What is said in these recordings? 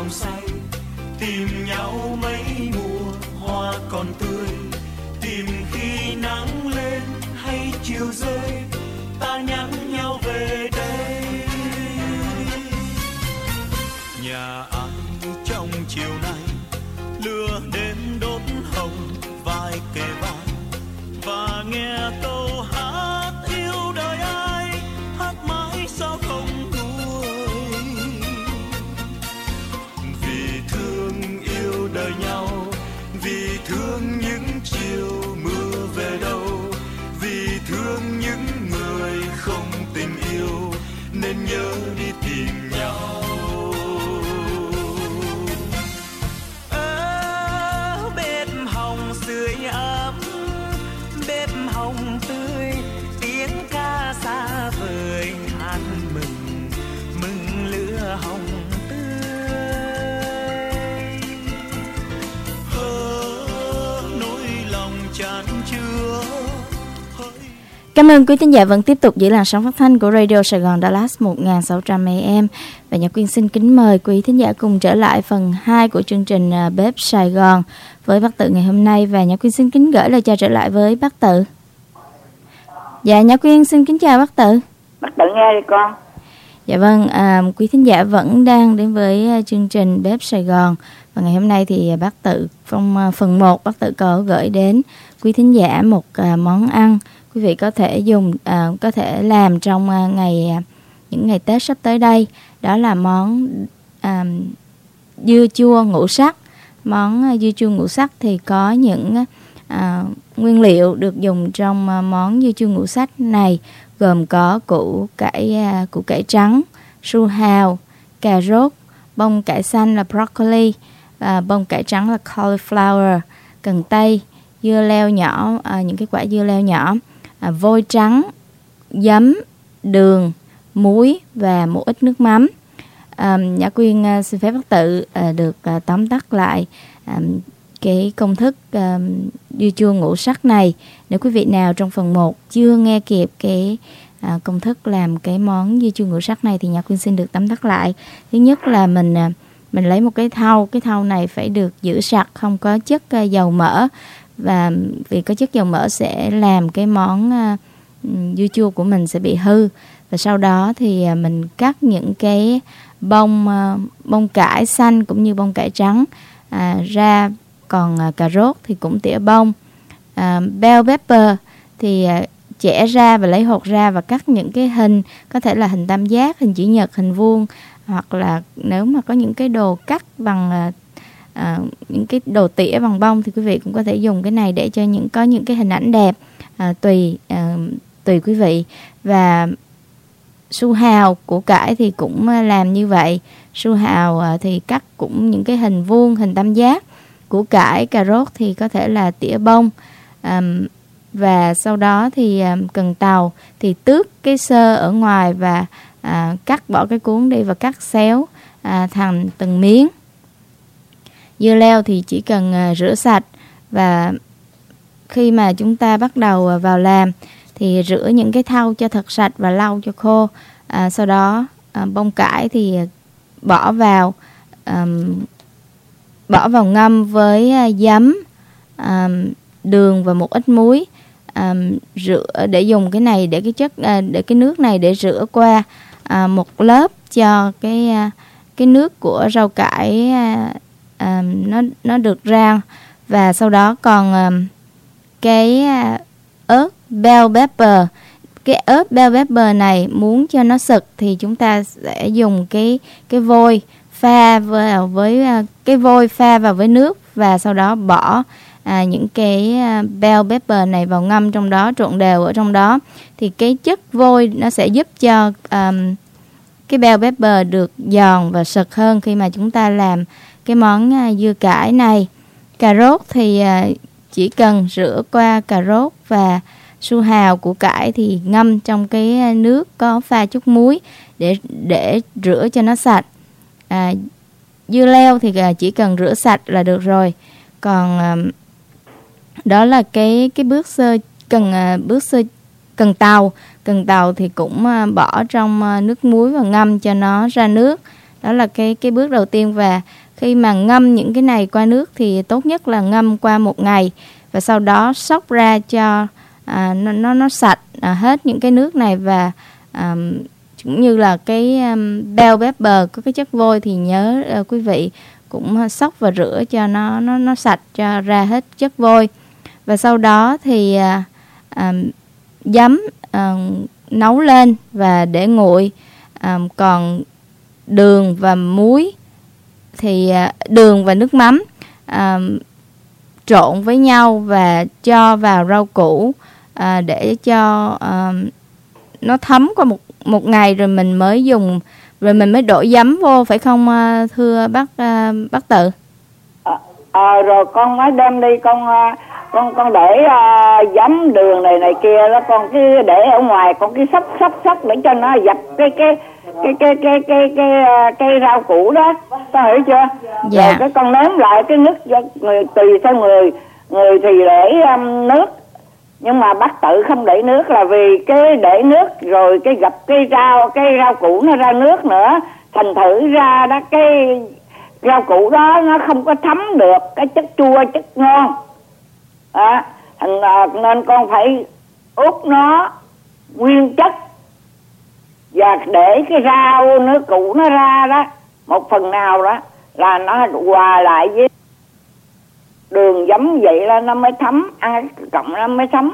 nồng say, tìm nhau mấy mùa hoa còn tươi, tìm khi nắng lên hay chiều rơi, ta nhắn nhau về đây. Nhà ai trong chiều nay lửa đến đốt hồng vai kề vai, và nghe câu hát yêu đời ai, hát mãi sao không nguôi. Vì thương yêu đời nhau, vì thương những chiều mưa về đâu, vì thương những người không tình yêu nên nhớ đi tìm nhau. Bếp hồng sưởi ấm, bếp hồng tươi, tiếng ca xa vời hát mừng, mừng lửa hồng tươi. Nỗi lòng chan chứa. Cảm ơn quý thính giả vẫn tiếp tục giữ làn sóng phát thanh của Radio Sài Gòn Dallas 1600 AM. Và Nhã Quyên xin kính mời quý thính giả cùng trở lại phần 2 của chương trình Bếp Sài Gòn với bác Tự ngày hôm nay. Và Nhã Quyên xin kính gửi lời chào trở lại với bác Tự. Dạ, Nhã Quyên xin kính chào bác Tự. Bác Tự nghe đi con. Dạ vâng, quý thính giả vẫn đang đến với chương trình Bếp Sài Gòn. Và ngày hôm nay thì bác Tự trong phần 1 bác Tự có gửi đến quý thính giả một món ăn quý vị có thể dùng, có thể làm trong những ngày Tết sắp tới đây. Đó là món dưa chua ngũ sắc. Món dưa chua ngũ sắc thì có những nguyên liệu được dùng trong món dưa chua ngũ sắc này gồm có củ cải trắng, su hào, cà rốt, bông cải xanh là broccoli, bông cải trắng là cauliflower, cần tây, dưa leo nhỏ, những cái quả dưa leo nhỏ, vôi trắng, giấm, đường, muối và một ít nước mắm. Nhã Quyên xin phép bác Tự được tóm tắt lại cái công thức dưa chua ngũ sắc này. Nếu quý vị nào trong phần 1 chưa nghe kịp cái công thức làm cái món dưa chua ngũ sắc này thì Nhã Quyên xin được tóm tắt lại. Thứ nhất là mình lấy một cái thau này phải được giữ sạch, không có chất dầu mỡ, và vì có chất dầu mỡ sẽ làm cái món dưa chua của mình sẽ bị hư. Và sau đó thì mình cắt những cái bông cải xanh cũng như bông cải trắng ra, còn cà rốt thì cũng tỉa bông. Bell pepper thì chẻ ra và lấy hột ra và cắt những cái hình, có thể là hình tam giác, hình chữ nhật, hình vuông, hoặc là nếu mà có những cái đồ cắt bằng những cái đồ tỉa bằng bông thì quý vị cũng có thể dùng cái này để cho có những cái hình ảnh đẹp, tùy quý vị. Và su hào, củ cải thì cũng làm như vậy. Su hào thì cắt cũng những cái hình vuông, hình tam giác. Củ cải, cà rốt thì có thể là tỉa bông. Và sau đó thì cần tàu thì tước cái xơ ở ngoài và cắt bỏ cái cuống đi và cắt xéo thành từng miếng. Dưa leo thì chỉ cần rửa sạch, và khi mà chúng ta bắt đầu vào làm thì rửa những cái thau cho thật sạch và lau cho khô. Sau đó bông cải thì bỏ vào ngâm với giấm, đường và một ít muối. Rửa để dùng cái này để để cái nước này để rửa qua một lớp cho cái nước của rau cải nó được ra. Và sau đó còn cái ớt bell pepper. Cái ớt bell pepper này muốn cho nó sực thì chúng ta sẽ dùng cái vôi pha vào với cái vôi pha vào với nước, và sau đó bỏ những cái bell pepper này vào ngâm trong đó, trộn đều ở trong đó. Thì cái chất vôi nó sẽ giúp cho cái bell pepper được giòn và sực hơn khi mà chúng ta làm cái món dưa cải này. Cà rốt thì chỉ cần rửa qua cà rốt và su hào, củ cải thì ngâm trong cái nước có pha chút muối để rửa cho nó sạch. Dưa leo thì chỉ cần rửa sạch là được rồi. Còn đó là cái bước sơ cần tàu thì cũng bỏ trong nước muối và ngâm cho nó ra nước. Đó là cái bước đầu tiên. Và khi mà ngâm những cái này qua nước thì tốt nhất là ngâm qua 1 ngày, và sau đó xóc ra cho nó sạch hết những cái nước này. Và cũng như là cái bell pepper có cái chất vôi thì nhớ quý vị cũng xóc và rửa cho nó sạch, cho ra hết chất vôi. Và sau đó thì giấm nấu lên và để nguội. Còn đường và muối thì đường và nước mắm trộn với nhau và cho vào rau củ để cho nó thấm qua một ngày, rồi mình mới dùng, rồi mình mới đổ giấm vô, phải không thưa bác Tự? Rồi con mới đem đi, con để giấm đường này kia đó, con cứ để ở ngoài, con cứ sắp để cho nó dập cái rau củ đó, con hiểu chưa? Dạ. Rồi cái con nếm lại cái nước, tùy theo người thì để nước, nhưng mà bác Tự không để nước là vì cái để nước rồi cái gặp cái rau củ nó ra nước nữa, thành thử ra đó cái rau củ đó nó không có thấm được cái chất chua, chất ngon. Nên con phải úp nó nguyên chất và để cái rau nước củ nó ra đó một phần nào đó là nó hòa lại với đường giấm, vậy là nó mới thấm, ăn cộng nó mới thấm.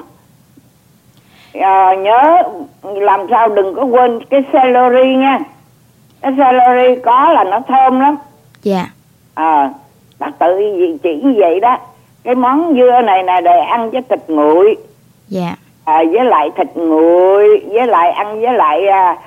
Nhớ làm sao đừng có quên cái celery nha, cái celery có là nó thơm lắm. Dạ. Bác Tự chỉ như vậy đó. Cái món dưa này là để ăn với thịt nguội. Dạ. Với lại thịt nguội, với lại ăn với lại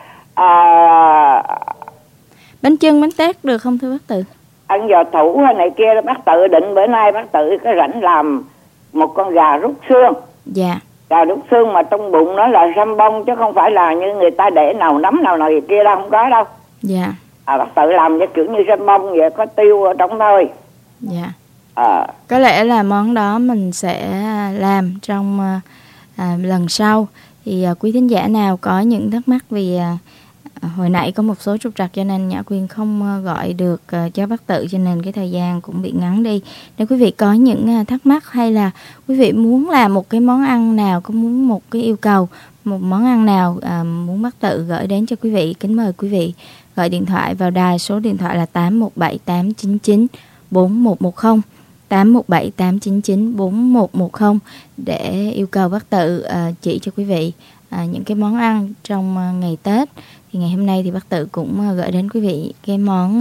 bánh chưng, bánh tét được không thưa bác Tự? Ăn giò thủ hay này kia. Bác Tự định bữa nay bác Tự có rảnh làm một con gà rút xương. Dạ. Gà rút xương mà trong bụng nó là răm bông, chứ không phải là như người ta để nào nấm nào gì kia đâu, không có đâu. Dạ. Bác Tự làm cái kiểu như răm bông vậy, có tiêu ở trong thôi. Dạ. Có lẽ là món đó mình sẽ làm trong lần sau. Thì quý thính giả nào có những thắc mắc, vì hồi nãy có một số trục trặc cho nên Nhã Quyên không gọi được cho bác Tự, cho nên cái thời gian cũng bị ngắn đi. Nếu quý vị có những thắc mắc, hay là quý vị muốn làm một cái món ăn nào, có muốn một cái yêu cầu, một món ăn nào muốn bác Tự gửi đến cho quý vị, kính mời quý vị gọi điện thoại vào đài, số điện thoại là 817 899 4110, 817 899 4110 để yêu cầu bác Tự chỉ cho quý vị những cái món ăn trong ngày Tết. Thì ngày hôm nay thì bác Tự cũng gửi đến quý vị cái món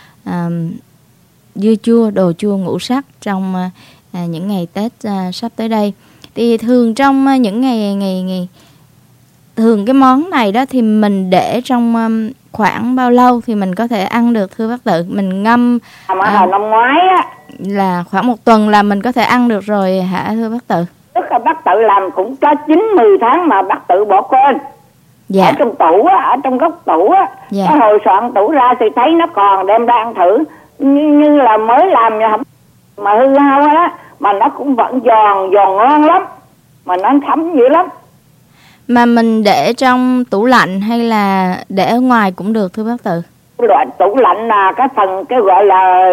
dưa chua, đồ chua ngũ sắc trong những ngày Tết sắp tới đây. Thì thường trong những ngày thường cái món này đó thì mình để trong khoảng bao lâu thì mình có thể ăn được thưa bác Tự? Mình ngâm năm ngoái á là khoảng 1 tuần là mình có thể ăn được rồi hả thưa bác Tự? Tức là bác Tự làm cũng có 9-10 tháng mà bác Tự bỏ quên. Dạ. Ở trong tủ á, ở trong góc tủ á. Dạ. Cái hồi soạn tủ ra thì thấy nó còn, đem ra ăn thử như là mới làm mà hư hao á, mà nó cũng vẫn giòn ngon lắm, mà nó thấm dữ lắm. Mà mình để trong tủ lạnh hay là để ở ngoài cũng được thưa bác Tự? Loại tủ lạnh là cái phần cái gọi là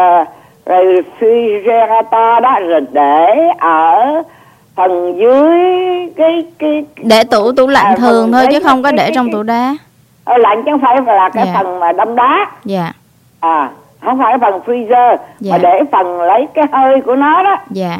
refrigerator đó, rồi để ở phần dưới cái để tủ lạnh thường thôi chứ không có để trong tủ đá. Lạnh chứ không phải là cái phần mà đâm đá. Dạ. Không phải phần freezer, mà để phần lấy cái hơi của nó đó. Dạ.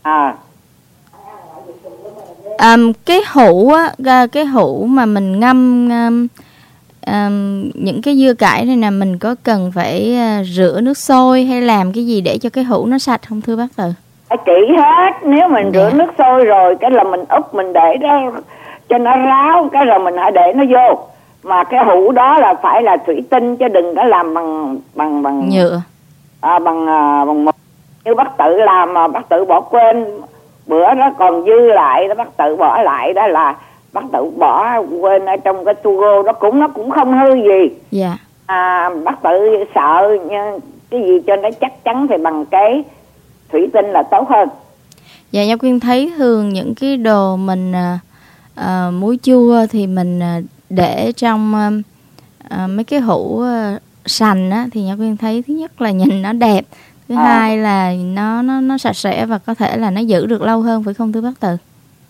Cái hũ á, cái hũ mà mình ngâm những cái dưa cải này nè, mình có cần phải rửa nước sôi hay làm cái gì để cho cái hũ nó sạch không thưa bác Tự? Kỹ hết. Nếu mình rửa nước sôi rồi cái là mình úp, mình để đó cho nó ráo, cái rồi mình hãy để nó vô. Mà cái hũ đó là phải là thủy tinh, chứ đừng có làm bằng nhựa. Bằng một như bác Tự làm mà bác Tự bỏ quên bữa đó còn dư lại đó, bác Tự bỏ lại đó là bác Tự bỏ quên ở trong cái tugo đó, nó cũng không hư gì. Dạ. Bác Tự sợ cái gì cho nó chắc chắn thì bằng cái thủy tinh là tốt hơn. Dạ, Nhã Quyên thấy thường những cái đồ mình muối chua thì mình để trong mấy cái hũ sành á, thì Nhã Quyên thấy thứ nhất là nhìn nó đẹp, thứ hai là nó sạch sẽ và có thể là nó giữ được lâu hơn, phải không thưa bác Tự?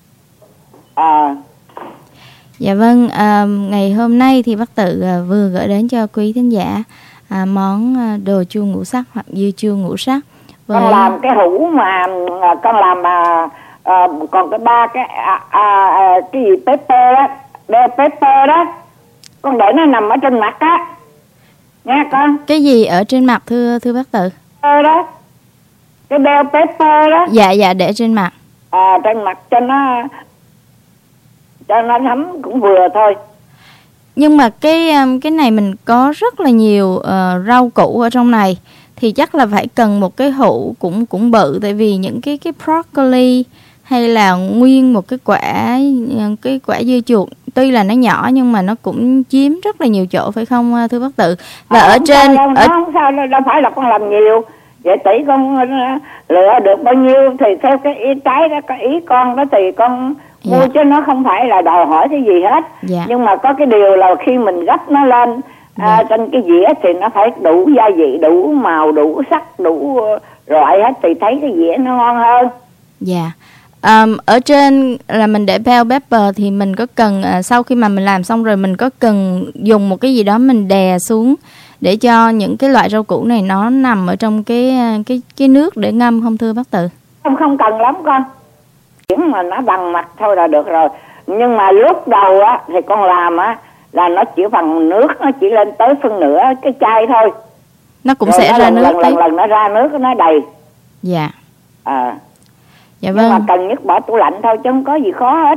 Dạ vâng, ngày hôm nay thì bác Tự vừa gửi đến cho quý thính giả món đồ chua ngũ sắc hoặc dưa chua ngũ sắc. Con làm cái hũ mà con làm còn cái ba cái gì pepper đó, đeo pepper đó, con để nó nằm ở trên mặt á, nghe con. Cái gì ở trên mặt thưa bác Tự? Đó, cái đeo pepper đó. Dạ để trên mặt. Trên mặt cho nó thấm cũng vừa thôi. Nhưng mà cái này mình có rất là nhiều rau củ ở trong này, thì chắc là phải cần một cái hũ cũng bự, tại vì những cái broccoli hay là nguyên một cái quả dưa chuột tuy là nó nhỏ nhưng mà nó cũng chiếm rất là nhiều chỗ, phải không thưa bác Tự? Và ở trên không sao đâu phải là con làm nhiều vậy, tỷ con lựa được bao nhiêu thì theo cái ý trái đó, cái ý con đó thì con mua, chứ nó không phải là đòi hỏi cái gì hết. Nhưng mà có cái điều là khi mình gấp nó lên trên cái dĩa thì nó phải đủ gia vị, đủ màu, đủ sắc, đủ loại hết thì thấy cái dĩa nó ngon hơn. Ở trên là mình để bell pepper thì mình có cần sau khi mà mình làm xong rồi mình có cần dùng một cái gì đó mình đè xuống để cho những cái loại rau củ này nó nằm ở trong cái nước để ngâm không thưa bác Tự? Không cần lắm con, chỉ mà nó bằng mặt thôi là được rồi. Nhưng mà lúc đầu á thì con làm á là nó chỉ bằng nước, nó chỉ lên tới phân nửa cái chai thôi, nó cũng rồi sẽ ra nước lần nó ra nước nó đầy. Dạ Nhưng vâng. mà cần nhất bỏ tủ lạnh thôi chứ không có gì khó hết.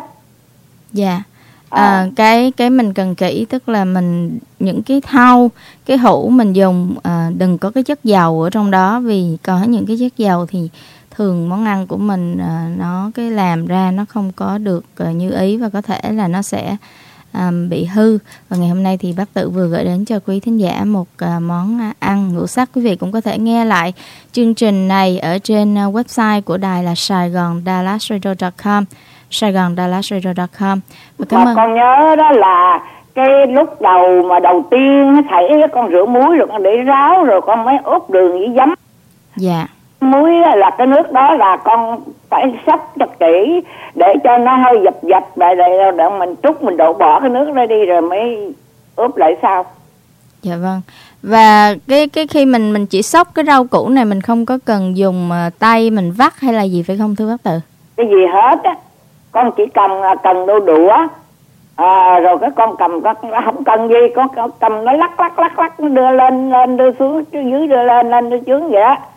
Cái mình cần kỹ tức là mình những cái hũ mình dùng đừng có cái chất dầu ở trong đó, vì có những cái chất dầu thì thường món ăn của mình nó cái làm ra nó không có được như ý và có thể là nó sẽ bị hư. Và ngày hôm nay thì bác Tự vừa gửi đến cho quý thính giả một món ăn ngũ sắc. Quý vị cũng có thể nghe lại chương trình này ở trên website của đài là saigondallasradio.com, saigondallasradio.com. Mà con nhớ đó là cái lúc đầu mà đầu tiên thầy con rửa muối rồi con để ráo rồi con mới ướp đường với giấm. Muối là cái nước đó là con phải xấp cho kỹ để cho nó hơi dập lại để mình trút mình đổ bỏ cái nước ra đi rồi mới ướp lại sau. Dạ vâng. Và cái khi mình chỉ xóc cái rau củ này mình không có cần dùng tay mình vắt hay là gì phải không thưa bác Tự? Cái gì hết á, con chỉ cần đôi đũa rồi cái con cầm con không cần gì, con cầm nó lắc nó đưa lên đưa xuống dưới, đưa lên đưa xuống vậy đó.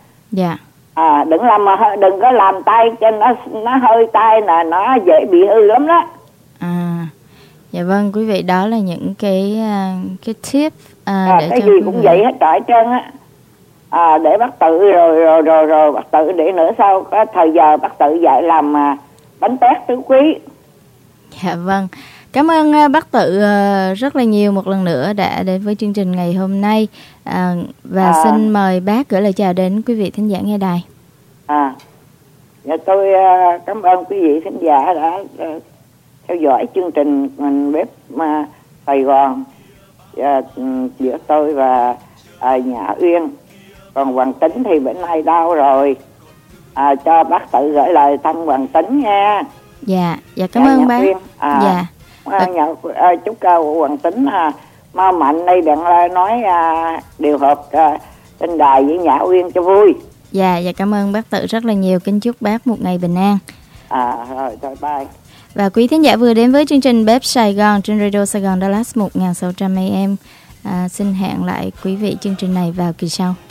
Đừng có làm tay cho nó hơi tay là nó dễ bị hư lắm đó. Dạ vâng, quý vị, đó là những cái tip để cái cho gì cũng vậy hết trọi trơn á. Để bác Tự rồi bác Tự để nữa sau có thời giờ bác Tự dạy làm bánh tét tứ quý. Dạ vâng. Cảm ơn bác Tự rất là nhiều một lần nữa đã đến với chương trình ngày hôm nay, và xin mời bác gửi lời chào đến quý vị thính giả nghe đài. Dạ tôi cảm ơn quý vị thính giả đã theo dõi chương trình bếp Sài Gòn giữa tôi và Nhã Uyên. Còn Hoàng Tính thì bữa nay đau rồi, cho bác Tự gửi lời thăm Hoàng Tính nha. Dạ cảm ơn bác. Chúc Hoàng Tính mau mạnh đây đặng nói điều hợp trên đài với Nhã Uyên cho vui. Dạ cảm ơn bác Tự rất là nhiều. Kính chúc bác một ngày bình an. Rồi thôi bye. Và quý thính giả vừa đến với chương trình Bếp Sài Gòn trên Radio Sài Gòn Dallas 1600 AM. Xin hẹn lại quý vị chương trình này vào kỳ sau.